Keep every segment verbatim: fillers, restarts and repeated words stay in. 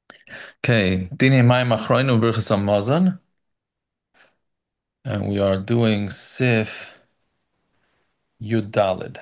Okay, Dini Mayim Achroinu Birchas Hamazon, and we are doing Sif Yud Dalid.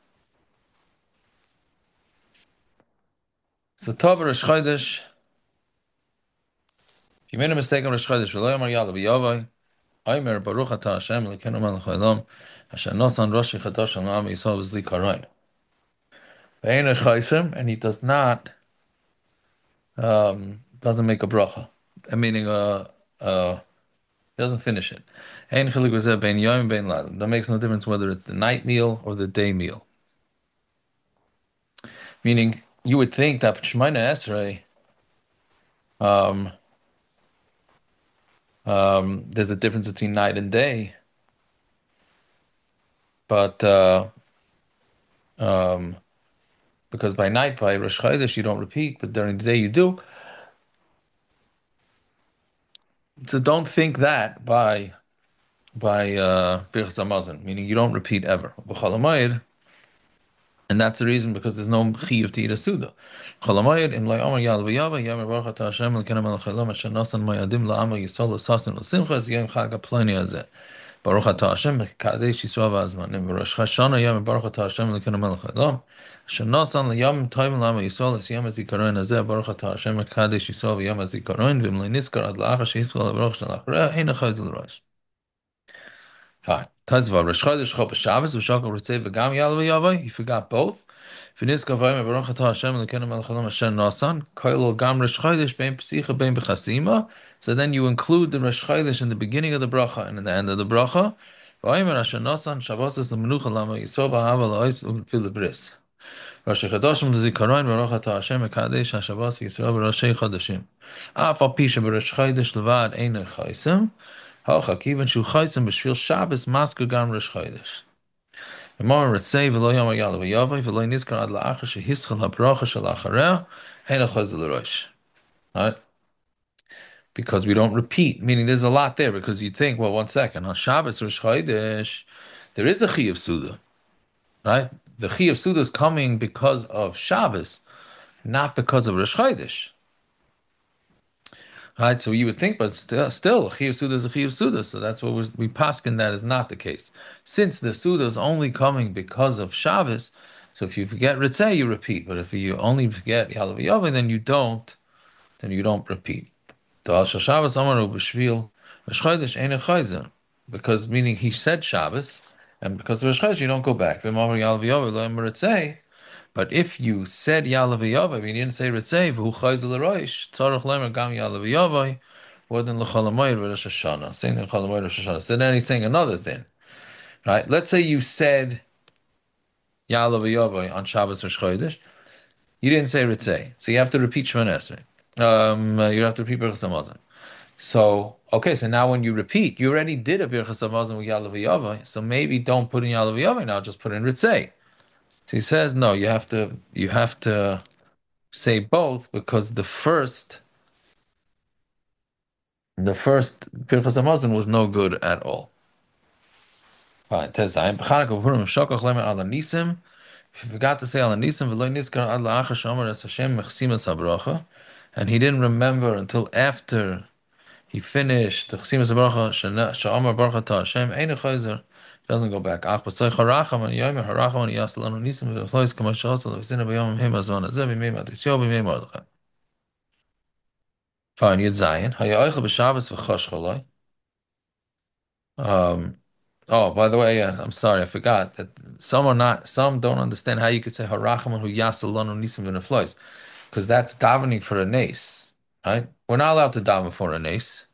So Tov Rosh Chodesh, if you made a mistake on Rosh Chodesh, V'lo Yomar Yalav Yavai, Aymer Baruch Ata Hashem Lekenu Melech Haolam, Asher Nosan Roshi Chadash Al Am Yisrael V'zli Karoin. Ve'ein Chaysim, and he does not, um, doesn't make a bracha, uh, meaning uh, uh, he doesn't finish it. Ein Chilik V'zeh Bein Yom Bein Lail. That makes no difference whether it's the night meal or the day meal. Meaning, you would think that Shemona Esrei, um, um, there's a difference between night and day, but uh, um, because by night, by Rosh Chodesh, you don't repeat, but during the day you do. So don't think that by by uh, Birchas Hamazon, meaning you don't repeat ever. B'chol hamoed, and that's the reason because there's no chiyuv to eat a suda. B'chol hamoed, im lo yomer yal v'yava, yomer baruch atah Hashem l'kenu melech haolam asher nasan moyadim la'amo yisrael l'sasin l'simcha es yom chag ha'ploni hazeh. Baruch atah Hashem kadesh Yisrael v'azmanim v'Rosh Hashanah yom Baruch atah Hashem l'kenu melech haolam asher nasan l'yom tovim l'amo Yisrael es yom hazikaron hazeh Baruch atah Hashem kadesh Yisrael v'yom hazikaron v'im lo nizkar ad la'achar sheYisrael v'roch shalachreya ein achayz l'rosh. Hi, Tazva Rosh Chodesh Chol b'Shabbos v'Shakol Ritzei v'Gam Yal v'Yavai. He forgot both. V'Nizkar v'Yom Baruch atah Hashem l'kenu melech haolam asher nasan koilo gam Rosh Chodesh bein pesicha bein b'chasima. So then you include the Rosh Chodesh in the beginning of the bracha and in the end of the bracha. V'Omer asher nasan Shabbos es l'menucha lama Yisrael b'ahava la'os u'fil bris. Rosh Chodesh l'zikaron Baruch atah Hashem mekadesh haShabbos Yisrael b'Roshei Chodeshim. Af al pi she'b'Rosh Chodesh levad ein chaysim. Hocha kiven shu chaysim b'shvil Shabbos masker gam Rosh Chodesh. V'mor ritzei v'lo yom yalav v'yavai v'lo nizkar ad la'achar shehischal ha'bracha shel achareh hein achayz l'rosh. Right? Because we don't repeat, meaning there's a lot there, because you think, well, one second, on Shabbos Rosh Chodesh, there is a Chi of Suda, right? The Chi of Suda is coming because of Shabbos, not because of Rosh Chodesh. Right, so you would think, but still, still, a Chi of Suda is a Chi of Suda, so that's what we, we paskin that is not the case. Since the Suda is only coming because of Shabbos, so if you forget Ritzeh, you repeat, but if you only forget Yalav Yavai, then you don't, then you don't repeat. Because meaning he said Shabbos, and because of Rosh Chodesh you don't go back. But if you said Yalav Yavai, but you didn't say Ritzei, v'hu chayzer l'roish, tzarech lemer gam Yalav Yavai, more than l'chol hamoed v'Rosh Hashanah. Saying l'chol hamoed Rosh Hashanah. So then he's saying another thing, right? Let's say you said Yalav Yavai on Shabbos Rosh Chodesh, you didn't say Ritzei, so you have to repeat Shemon Esrei. Um, you have to repeat Birchas Hamazon. So, okay, so now when you repeat, you already did a Birchas Hamazon with Yalav Yavai, so maybe don't put in Yalav Yavai now, just put in Ritzei. So he says, no, you have to, you have to say both, because the first, the first Birchas Hamazon was no good at all. Fine. Tezayim, B'Chanukah V'Purim Shokach Lemen Ala Nisim. If you forgot to say Ala Nisim, V'Lo Nizkar Ad La'achar Shomer Es Hashem Mechsimas HaBracha, and he didn't remember until after he finished the Chesimas Baruch Sha'amar Baruch Ata Hashem Ein Chayzer, doesn't go back. Ach b'tzay Haracham and Yomer Haracham and Yasalanu Nisim v'Chlois Kama Shasal v'Zina B'Yom Hem Azon Azeh B'Mei Matisyo B'Mei Mordechai. Fine, Yud Zayin. Hayaychel b'Shabbos v'Chosh Choloi. Um. Oh, by the way, yeah, I'm sorry, I forgot that some are not. Some don't understand how you could say Haracham who Yasalanu Nisim v'Neflois, because that's davening for a nace, right? We're not allowed to daven for a nace.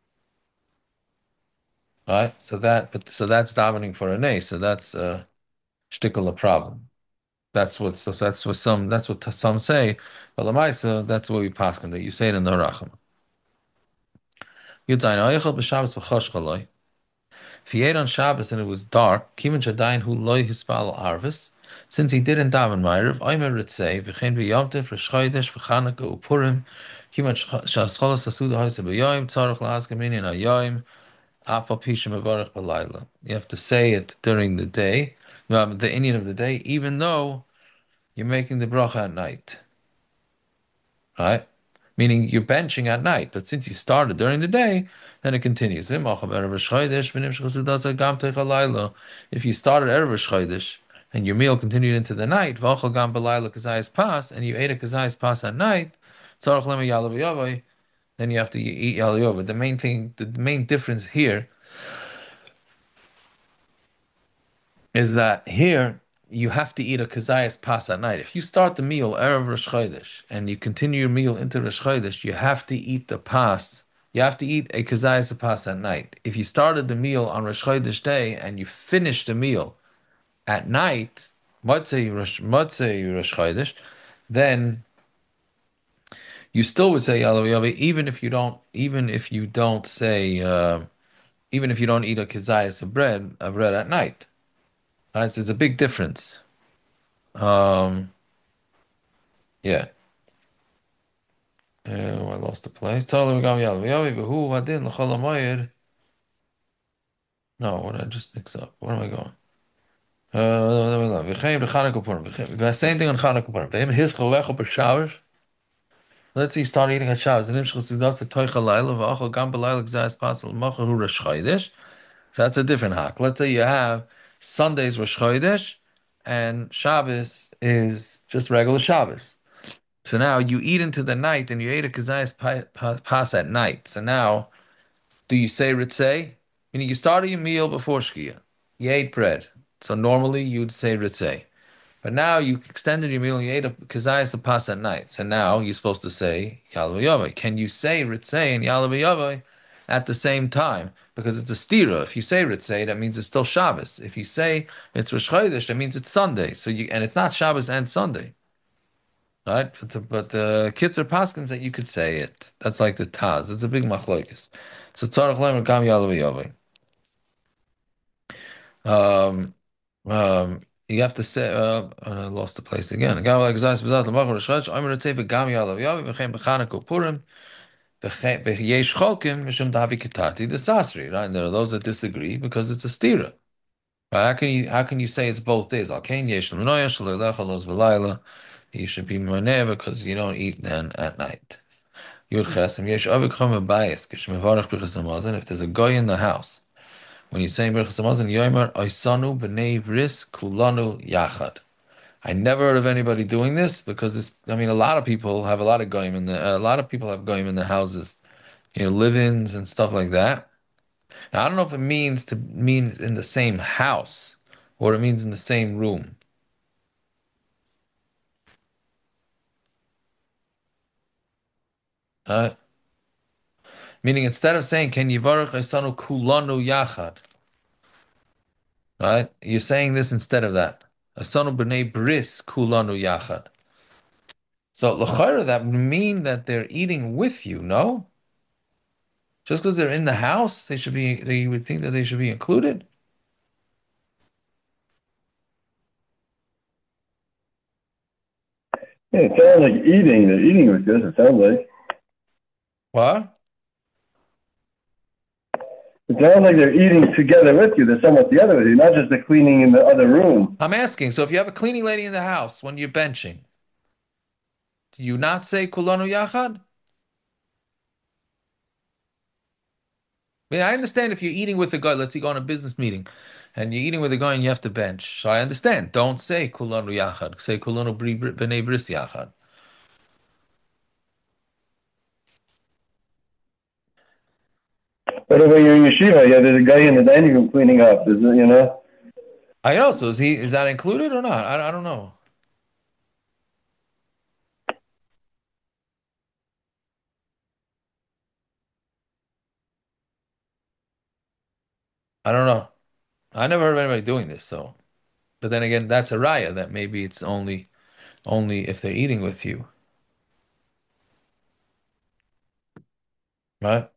Right? So that, but so that's davening for a nay. So that's a shtickle a problem. That's what. So that's what some. That's what some say. But lamaisa, that's what we pass on that. You say it in the Racham. Yudzayin oichel b'Shabbos v'chosh chaloi. If he ate on Shabbos and it was dark, kimin shadayin hu loy hispal arvis. Since he didn't daven ma'ariv, oimer ritzei v'chein v'yomtiv v'shchodesh v'chanukah upurim. Kimin shascholas asuda hoyse b'yoyim tzarich la'azka minyan hayoyim. You have to say it during the day, um, the Indian of the day, even though you're making the bracha at night. Right? meaning you're benching at night. But since you started during the day, then it continues. If you started Erev Chodesh and your meal continued into the night, pas, and you ate a kazayas pas at night, then you have to eat yalayova. The main thing, the main difference here is that here you have to eat a kazayas pas at night. If you start the meal erev Rosh Chodesh and you continue your meal into Rosh Chodesh, you have to eat the pas. You have to eat a kazayas pas at night. If you started the meal on Rosh Chodesh day and you finish the meal at night, Motzei Rosh Motzei Rosh Chodesh, then you still would say Yalav Yahweh, even if you don't, even if you don't say, uh, even if you don't eat a kazayas of bread, of bread at night. Right? So it's a big difference. Um, yeah. Uh, I lost the place. Totally gam Yalav Yahweh, v'hu hadin l'chol hamayir. No, what did I just mix up? Where am I going? Uh, v'chein b'Chanukah Purim. The same thing on Chanukah Purim. V'hem hischol lecho b'Shabbos. Let's say you start eating at Shabbos. And imshchol sidas toicha laila v'achol gam b'laila gzayas pasel macha hu Rosh Chodesh. So that's a different hack. Let's say you have Sundays Rosh Chodesh and Shabbos is just regular Shabbos. So now you eat into the night and you ate a kazayas pa- pa- pas at night. So now, do you say ritzeh? Meaning you started your meal before Shkia. You ate bread. So normally you'd say ritzeh. But now you extended your meal and you ate a kazayas pas at night. So now you're supposed to say Yalav Yavai. Can you say ritzeh and Yalav Yavai at the same time? Because it's a stira. If you say ritzeh, that means it's still Shabbos. If you say it's Rosh Chodesh, that means it's Sunday. So you and it's not Shabbos and Sunday. Right? But the, but the Kitzer Paskins that you could say it. That's like the Taz. It's a big machlokes. So Tzarech Lemer Gam Yalav Yavai. Um, um, you have to say, uh, I lost the place again. Gam Lagzais Bezat Lamach Rosh Chodesh. I'm going to say Gam Yalav Yavai V'chein B'Chanukah Purim V'yesh Cholkim Mishum Davi Ketati the Sasri. Right? And there are those that disagree because it's a stira. Right? How can you how can you say it's both days? Al Kain Yesh L'Manoya Shalolecha Los V'Layla. You should be Moneh because you don't eat then at night. Yud Chesem Yesh Avik Chom Bayis Kishmevarach B'Chesem Mazon. If there's a guy in the house. When you say Birchas Hamazon, Yomer Oisanu B'nei Bris Kulanu Yachad. I never heard of anybody doing this because this. I mean, a lot of people have a lot of goyim in the. A lot of people have goyim in the houses, you know, live-ins and stuff like that. Now, I don't know if it means to means in the same house or it means in the same room. Uh, Meaning instead of saying Ken Yivarach Oisanu Kulanu Yachad, right? You're saying this instead of that. Oisanu B'nei Bris Kulanu Yachad. So l'chayra, that would mean that they're eating with you, no? Just because they're in the house, they should be. They would think that they should be included. Yeah, it sounds like eating. They're eating with this. It sounds like. What? It sounds like they're eating together with you. They're somewhat together with you, not just the cleaning in the other room. I'm asking. So if you have a cleaning lady in the house when you're benching, do you not say kulanu yachad? I mean, I understand if you're eating with a guy. Let's say you go on a business meeting, and you're eating with a guy and you have to bench. So I understand. Don't say kulanu yachad. Say kulanu b'nei bris yachad. But when you're in yeshiva, yeah, there's a guy in the dining room cleaning up. Is it, you know? I know. So is he? Is that included or not? I, I don't know. I don't know. I never heard of anybody doing this. So, but then again, that's a raya that maybe it's only only if they're eating with you, right?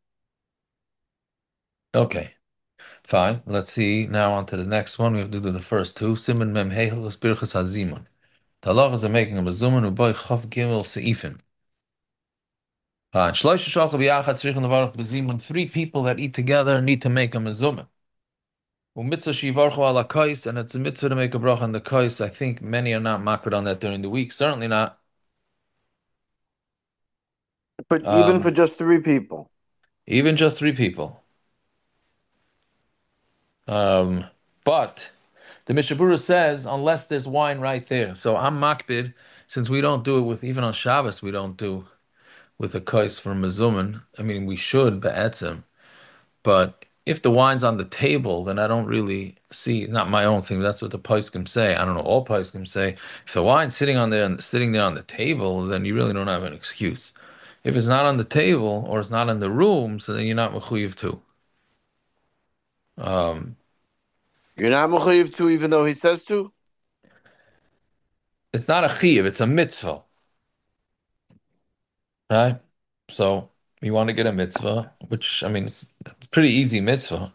Okay, fine. Let's see now on to the next one. We have to do the first two. Simon mem heichel birchas hazimun. The halachas are making a mezuman uboy chav gimel seifim. Fine. Shloisha shachal b'yachad tzrichen levarach b'zimun. Three people that eat together need to make a mezuman. Umitzvah shivarchu ala kais, and it's a mitzvah to make a bracha on the kais. I think many are not makrid on that during the week. Certainly not. For even for Um, just three people. even just three people. Um, but the Mishabura says unless there's wine right there. So I'm makbid, since we don't do it with even on Shabbos, we don't do with a kais for mezumin. I mean, we should be'etzim, but if the wine's on the table, then I don't really see. Not my own thing. That's what the poskim say. I don't know. All poskim say if the wine's sitting on there and sitting there on the table, then you really don't have an excuse. If it's not on the table or it's not in the room, so then you're not mechuyev too. Um, You're not mechuyev to, even though he says to. it's not a chiyuv; it's a mitzvah, right? So you want to get a mitzvah, which I mean, it's, it's pretty easy mitzvah,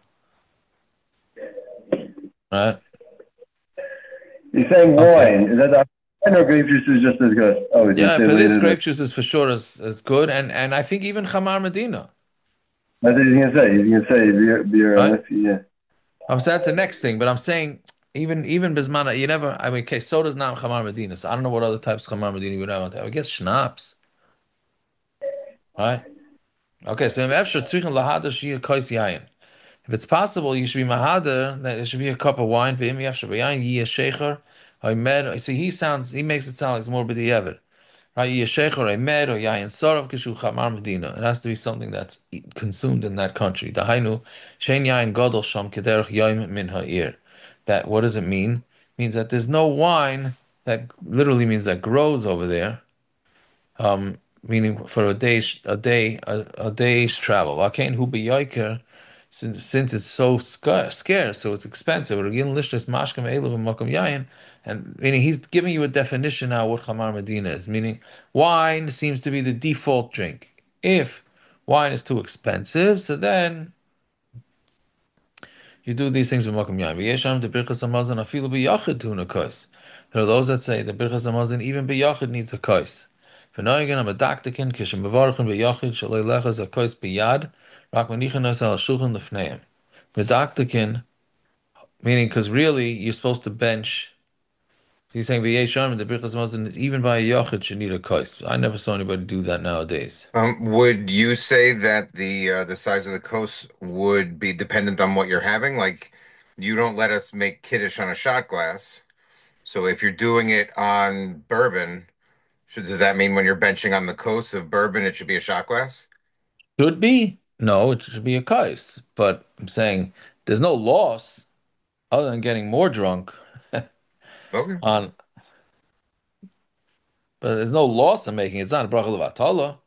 right? You're saying Okay. wine. Is that the wine or grape juice is just as good? Oh, it's just Yeah, say for this, later. grape juice is for sure is, is good, and and I think even Chamar Medina, That's what he's gonna say. He's gonna say beer, beer and right? whiskey. Yeah. I'm saying that's the next thing, but I'm saying even even Bismana, you never. I mean, okay, soda's not Chamar Medina, so I don't know what other types of Chamar Medina you would have on top. I guess schnapps, right? Okay, so if efshar tzrichen lahada shia kais yayin. If it's possible, you should be mahada that it should be a cup of wine. V'im efshar b'yayin yiyeh shecher. I med. See, he sounds. He makes it sound like it's more b'di'evet. Right, yeshech or emed or yayin sarav kishu chamar medina. It has to be something that's eat- consumed in that country. Dahainu shein yayin gadol sham kederach yaim min ha'ir. That what does it mean? It means that there's no wine that literally means that grows over there. Um, meaning for a day's a day a, a day's travel. Akain hu beyoiker. Since, since it's so scarce, scarce, so it's expensive. Again, lishnas mashkem elu v'makom yayin, and meaning he's giving you a definition now what Chamar Medina is. Meaning, wine seems to be the default drink. If wine is too expensive, so then you do these things with makom yayin. V'yesham the birchas hamazon afilu b'yachid tuna kos. There are those that say the birchas hamazon even b'yachid needs a kos. V'noigen am a daktikin kishem bevarchen b'yachid shalei lechas a kos b'yad rak manichin nos al shulchan lefneim. Medaktikin, meaning because really you're supposed to bench. He's saying v'yesham the birchas hamazon is even by a yachid should need a kos. I never saw anybody do that nowadays. Um, would you say that the uh, the size of the coast would be dependent on what you're having? Like, you don't let us make kiddush on a shot glass. So if you're doing it on bourbon, should, does that mean when you're benching on the coast of bourbon, it should be a shot glass? Should be no, it should be a kos. But I'm saying there's no loss other than getting more drunk Okay. on, but there's no loss in making it. It's not a bracha levatala.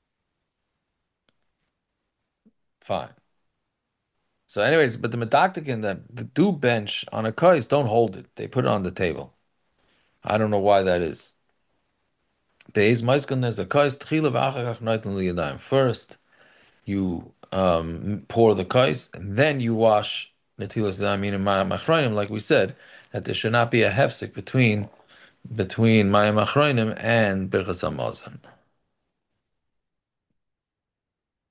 Fine. So, anyways, but the medaktikin that the do bench on a kais don't hold it. They put it on the table. I don't know why that is. Beis maiskan there's a kais tchila v'achakach noitin liyadayim. First, you um, pour the kais, and then you wash netilas yadayim and mayim achronim, like we said, that there should not be a hefsek between between mayim achronim and birchas hamazon.